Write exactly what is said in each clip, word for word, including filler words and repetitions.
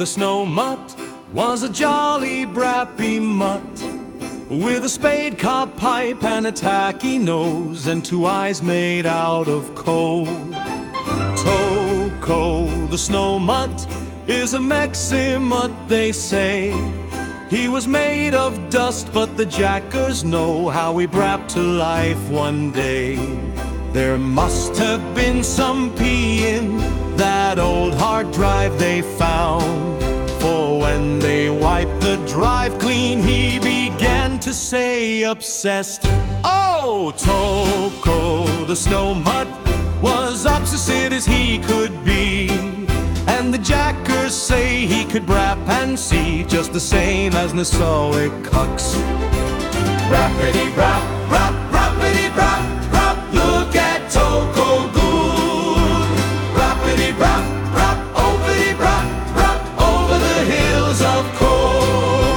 the snow mutt was a jolly brappy mutt, with a spade cob pipe and a tacky nose, and two eyes made out of coal. Toko, the snow mutt, is a Mexi-mutt, they say. He was made of dust, but the jackers know how he brapped to life one day. There must have been some pee in that old hard drive they found, for when they wiped the drive clean, he began to say, obsessed, "Oh, Toko, the snow mutt, was obsessed as he could be." And the jackers say he could brap and see, just the same as Nassauick cucks. Rappity rap, rap, rappity rap, rap, look at Toko Goon. Rappity rap, rap, overty rap, rap, over the hills of coal.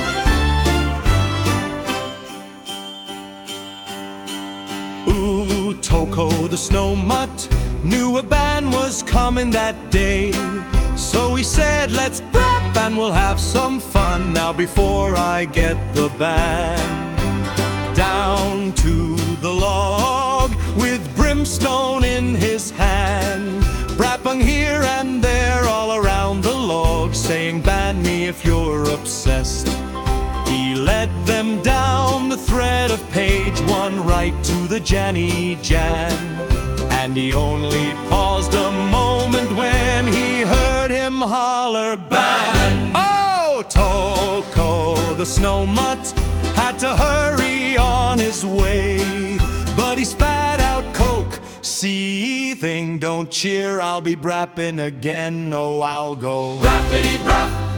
Ooh, Toko, the snow mutt, knew a band was coming that day, so he said, "Let's brap and we'll have some fun. Now before I get the band down to the log with brimstone in his hand, brapping here and there all around the log, saying, 'Ban me if you're obsessed.' He led them down the thread of page one right to the Janny Jan, and he only paused a moment when he heard him holler, 'Ban!' Oh, Toko, the snow mutt, had to hurry on his way, but he spat out coke, seething, 'Don't cheer, I'll be brapping again. Oh, I'll go rappity brap,